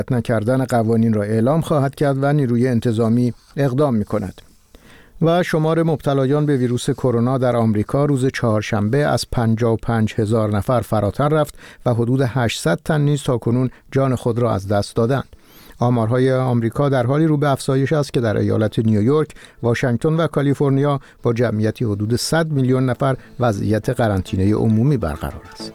نکردن قوانین را اعلام خواهد کرد و نیروی انتظامی اقدام می‌کند. و شمار مبتلایان به ویروس کرونا در آمریکا روز چهارشنبه از 55,000 نفر فراتر رفت و حدود 800 تن نیز تاکنون جان خود را از دست دادند. آمارهای آمریکا در حالی رو به افزایش است که در ایالت نیویورک، واشنگتن و کالیفرنیا با جمعیتی حدود 100 میلیون نفر وضعیت قرنطینه عمومی برقرار است.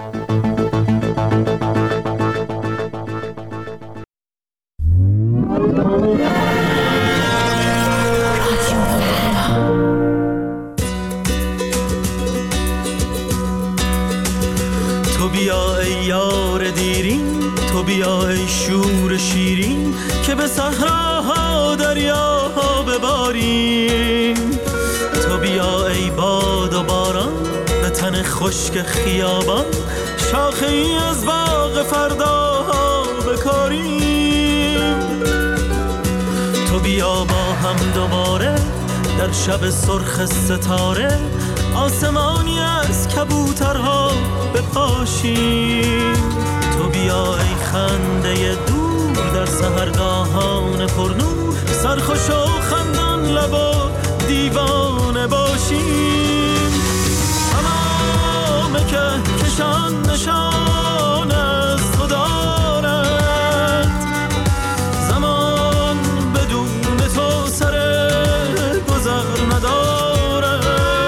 تو بیا ای یار دیرین، تو بیا ای شور شیرین، که به صحراها دریاها بباریم. تو بیا ای باد و باران، به تن خشک خیابان، شاخه ای از باغ فرداها بکاریم. تو بیا با هم دوباره در شب سرخ ستاره، آسمانی از کبوترها بپاشیم. تو بیا ای خنده دور در سحرگاهان پرنور، سرخوش و خندان لب و دیوانه باشیم. تمام کهکشان نشان از تو دارد، زمان بدون تو سر گذر ندارد.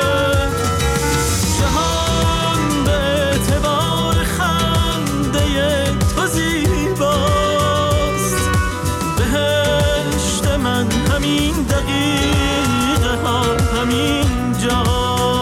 جهان به اعتبار خنده تو زیباست، بهشت من همین دقیقه ها همین جاست.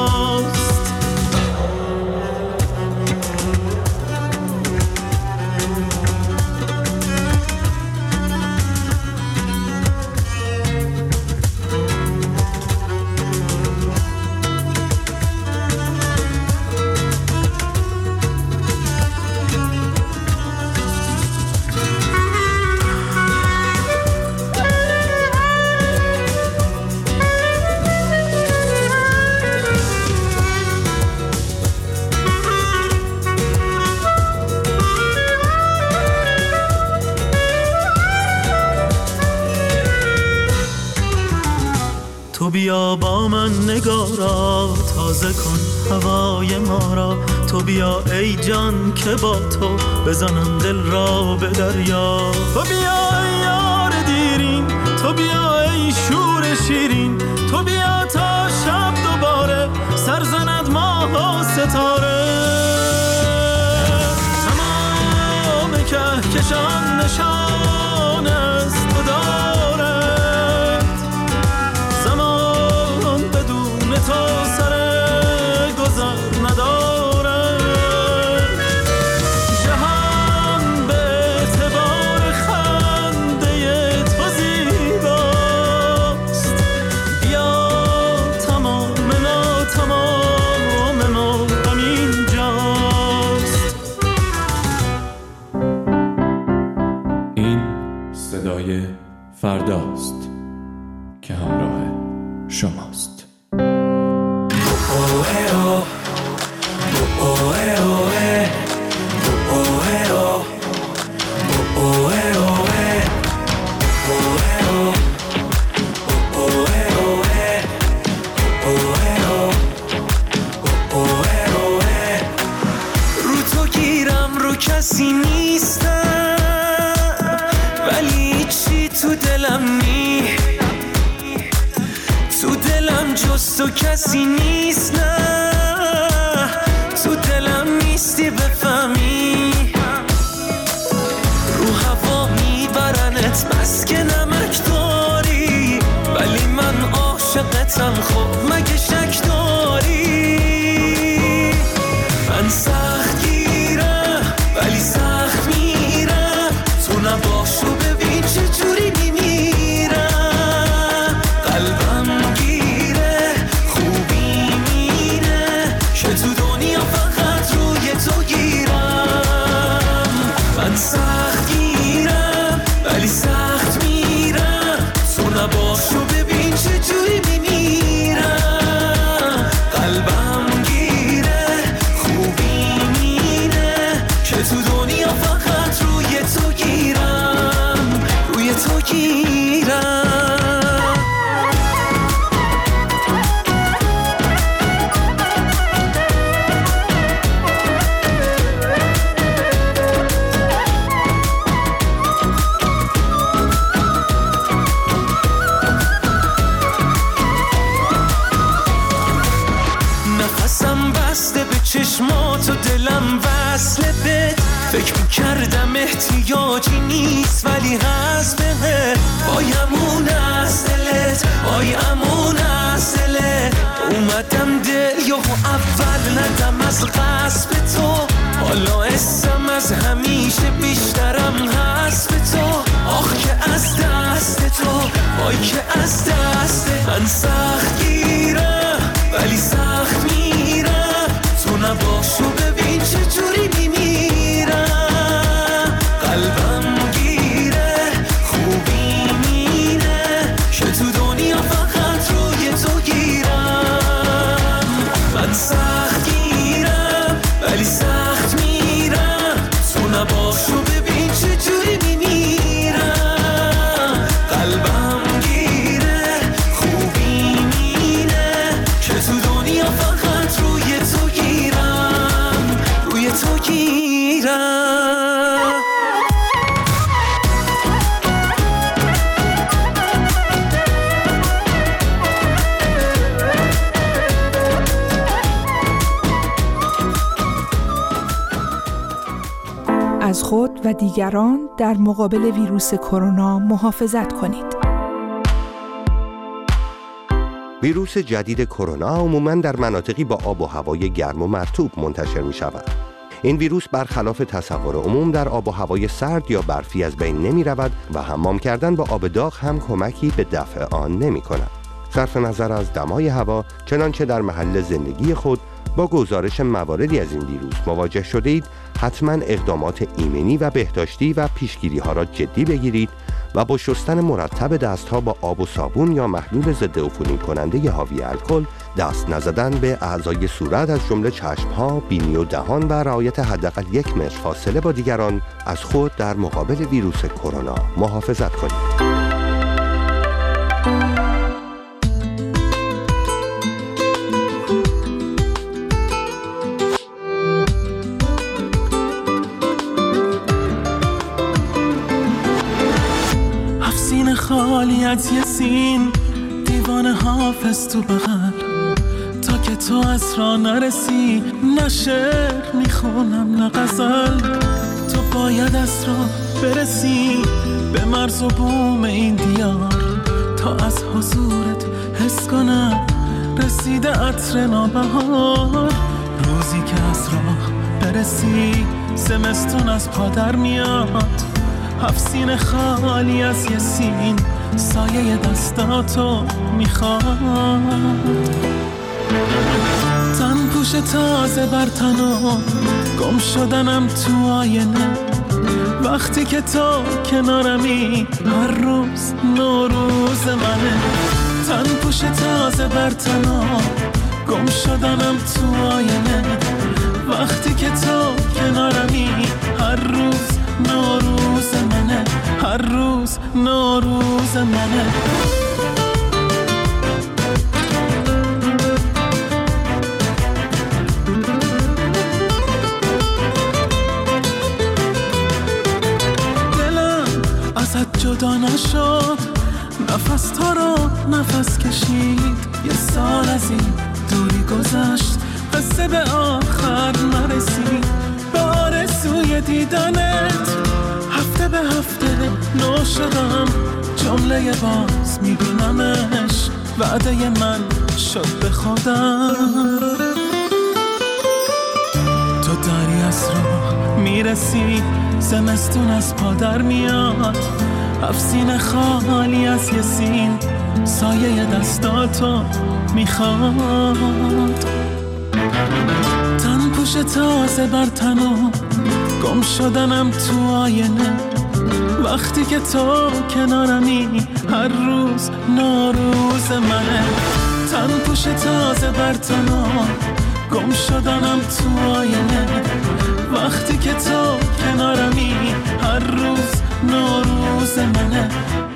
تو بیا با من نگارا، تازه کن هوای ما را. تو بیا ای جان که با تو بزنم دل را به دریا. تو بیا ای یار دیرین، تو بیا ای شور شیرین، تو بیا تا شب دوباره سر زند ماه و ستاره. تمام کهکشان نشان از تو دارد، زمان بدون تو سر گذر ندارد. جهان به اعتبار خنده تو زیباست، بیا تمام ناتمام ما همین جاست. این صدای فرداست که همراه شماست. رو تو گیرم رو کسی نیستم، ولی چی تو دلم نی، تو دلم جز تو کسی نیست. نه تو دلم نیستی بفهمی، رو هوا میبرنت بس که نمک داری، ولی من عاشقتم خب مگه شک داری. من سخت گیرم ولی سخت میرم، تو نباشو ببین چه جوری میمیرم. قلبم گیره خوبی میره که تو دنیا فقط روی تو گیرم. من سخت گیرم ولی سخت میرم، تو نباشو ببین چه جوری میمیرم. احتیاجی نیست ولی هست بهه. وای امون از دلت، وای امون از دلت. اومدم دل یا اول ندم از غصب تو، حالا اسم از همیشه بیشترم هست به تو. آخ که از دست تو، وای که از دست من سخت گیرم ولی سخت میرم. تو نباشو ببین چجوری میمیرم. قلبم گیره خوبی میره که تو دنیا فقط روی تو گیرم. من سخت گیرم ولی سخت میرم. تو نباشو ببین چجوری میمیرم. قلبم گیره خوبی میره که تو دنیا فقط روی تو گیرم، روی تو گیرم. از خود و دیگران در مقابل ویروس کرونا محافظت کنید. ویروس جدید کرونا عموماً در مناطقی با آب و هوای گرم و مرطوب منتشر می شود. این ویروس برخلاف تصور عموم در آب و هوای سرد یا برفی از بین نمی رود و حمام کردن با آب داغ هم کمکی به دفع آن نمی کند. صرف نظر از دمای هوا، چنانچه در محل زندگی خود با گزارش مواردی از این ویروس مواجه شده اید، حتما اقدامات ایمنی و بهداشتی و پیشگیری ها را جدی بگیرید و با شستن مرتب دستها با آب و صابون یا محلول ضد عفونی کننده حاوی الکل، دست نزدن به اعضای صورت از جمله چشم‌ها، بینی و دهان و رعایت حداقل 1 متر فاصله با دیگران از خود در مقابل ویروس کرونا محافظت کنید. خالی از یه سین، دیوان حافظ تو بغل، تا که تو از راه نرسی. نه شعر میخونم نه غزل، تو باید از راه برسی به مرز و بوم این دیار. تا از حضورت حس کنم رسیده عطر نوبهار. روزی که از راه برسی زمستون از پا در میاد. 7 سینه خالی از یه سین، سایه دستاتو میخواد. تن پوش تازه بر تنو، گم شدنم تو آینه. وقتی که تو کنارمی هر روز نوروز منه. تن پوش تازه بر تنو، گم شدنم تو آینه. وقتی که تو کنارمی هر روز نوروز منه، هر روز نوروز منه. دلم ازت جدا نشد، نفس تا رو نفس کشید. یه سال از این دوری گذشت، قصه به آخر نرسید. به آرزوی دیدنت هفته به هفته نو شدم. جمله باز میبینمش، وعده من شد به خودم. تو داری از راه میرسی، زمستون از پا در میاد. 7 سینه خالی از یه سین، سایه دستاتو میخواد. تن پوش تازه بر تنو، گم شدنم تو آینه. وقتی که تو کنارمی هر روز نوروز منه. تن پوش تازه بر تنو، گم شدنم تو آینه. وقتی که تو کنارمی هر روز نوروز منه.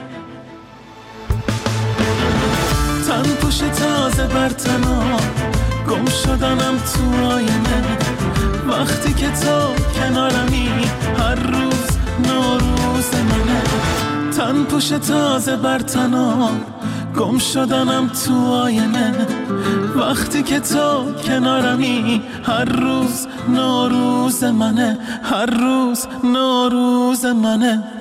تن پوش تازه بر تنو، گم شدنم تو آینه. وقتی که تو کنارمی هر روز نوروز منه. تن پوش تازه بر تنو، گم شدنم تو آینه. وقتی که تو کنارمی هر روز نوروز منه، هر روز نوروز منه.